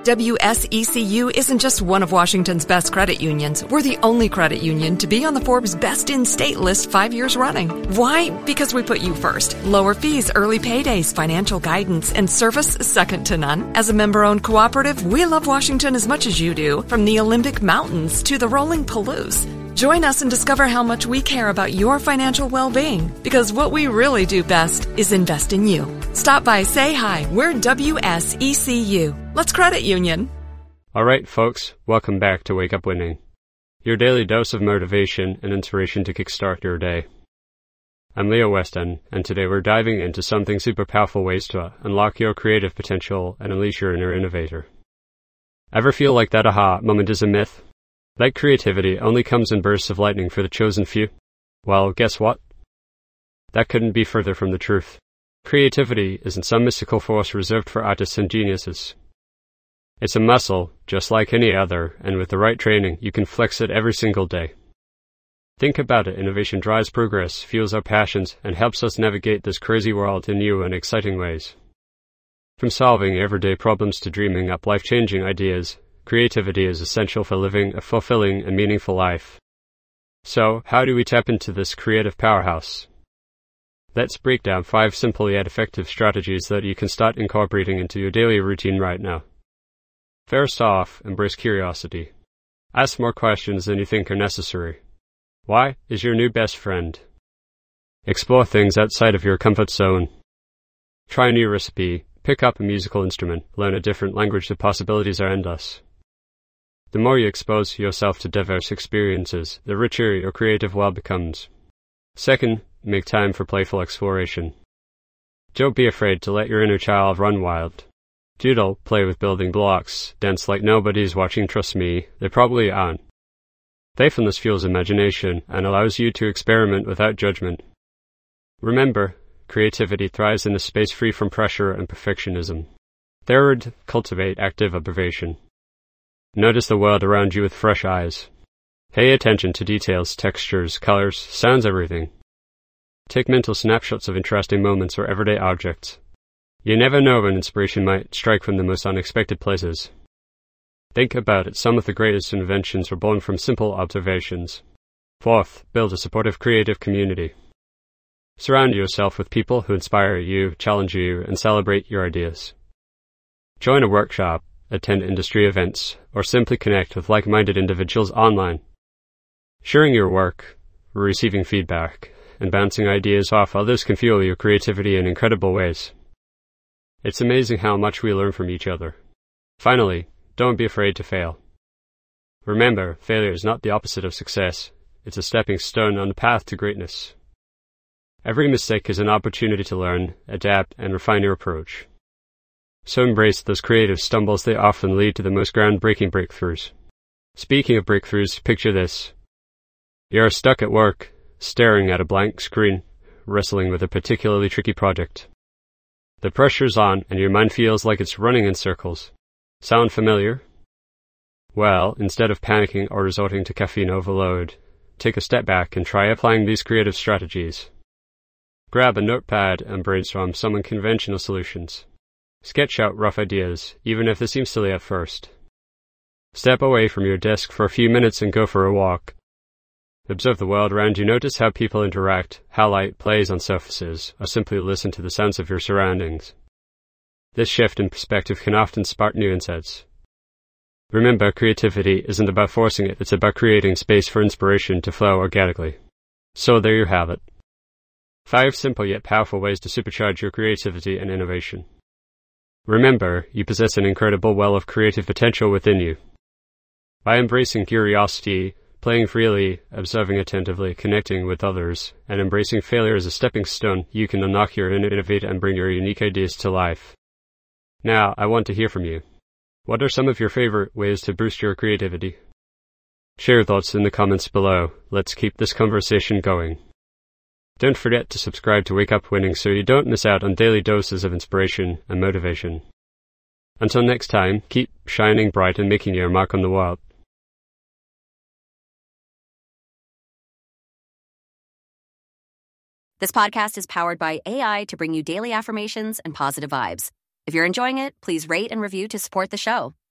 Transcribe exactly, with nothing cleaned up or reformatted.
W S E C U isn't just one of Washington's best credit unions. We're the only credit union to be on the Forbes Best in State list five years running. Why? Because we put you first. Lower fees, early paydays, financial guidance, and service second to none. As a member-owned cooperative, we love Washington as much as you do, from the Olympic Mountains to the rolling Palouse. Join us and discover how much we care about your financial well-being, because what we really do best is invest in you. Stop by, say hi. We're W S E C U. Let's credit union. All right, folks, welcome back to Wake Up Winning, your daily dose of motivation and inspiration to kickstart your day. I'm Leo Weston, and today we're diving into something super powerful ways to unlock your creative potential and unleash your inner innovator. Ever feel like that aha moment is a myth? Like creativity only comes in bursts of lightning for the chosen few? Well, guess what? That couldn't be further from the truth. Creativity isn't some mystical force reserved for artists and geniuses. It's a muscle, just like any other, and with the right training, you can flex it every single day. Think about it, innovation drives progress, fuels our passions, and helps us navigate this crazy world in new and exciting ways. From solving everyday problems to dreaming up life-changing ideas, creativity is essential for living a fulfilling and meaningful life. So, how do we tap into this creative powerhouse? Let's break down five simple yet effective strategies that you can start incorporating into your daily routine right now. First off, embrace curiosity. Ask more questions than you think are necessary. Why is your new best friend? Explore things outside of your comfort zone. Try a new recipe, pick up a musical instrument, learn a different language. The possibilities are endless. The more you expose yourself to diverse experiences, the richer your creative well becomes. Second, make time for playful exploration. Don't be afraid to let your inner child run wild. Doodle, play with building blocks, dance like nobody's watching. Trust me, they probably aren't. Playfulness fuels imagination and allows you to experiment without judgment. Remember, creativity thrives in a space free from pressure and perfectionism. Third, cultivate active observation. Notice the world around you with fresh eyes. Pay attention to details, textures, colors, sounds, everything. Take mental snapshots of interesting moments or everyday objects. You never know when inspiration might strike from the most unexpected places. Think about it, some of the greatest inventions were born from simple observations. Fourth, build a supportive creative community. Surround yourself with people who inspire you, challenge you, and celebrate your ideas. Join a workshop, attend industry events, or simply connect with like-minded individuals online. Sharing your work, receiving feedback, and bouncing ideas off others can fuel your creativity in incredible ways. It's amazing how much we learn from each other. Finally, don't be afraid to fail. Remember, failure is not the opposite of success. It's a stepping stone on the path to greatness. Every mistake is an opportunity to learn, adapt, and refine your approach. So embrace those creative stumbles. They often lead to the most groundbreaking breakthroughs. Speaking of breakthroughs, picture this. You're stuck at work, staring at a blank screen, wrestling with a particularly tricky project. The pressure's on, and your mind feels like it's running in circles. Sound familiar? Well, instead of panicking or resorting to caffeine overload, take a step back and try applying these creative strategies. Grab a notepad and brainstorm some unconventional solutions. Sketch out rough ideas, even if they seem silly at first. Step away from your desk for a few minutes and go for a walk. Observe the world around you. Notice how people interact, how light plays on surfaces, or simply listen to the sounds of your surroundings. This shift in perspective can often spark new insights. Remember, creativity isn't about forcing it, it's about creating space for inspiration to flow organically. So there you have it. Five simple yet powerful ways to supercharge your creativity and innovation. Remember, you possess an incredible well of creative potential within you. By embracing curiosity, playing freely, observing attentively, connecting with others, and embracing failure as a stepping stone, you can unlock your inner innovator and bring your unique ideas to life. Now, I want to hear from you. What are some of your favorite ways to boost your creativity? Share your thoughts in the comments below. Let's keep this conversation going. Don't forget to subscribe to Wake Up Winning so you don't miss out on daily doses of inspiration and motivation. Until next time, keep shining bright and making your mark on the world. This podcast is powered by A I to bring you daily affirmations and positive vibes. If you're enjoying it, please rate and review to support the show.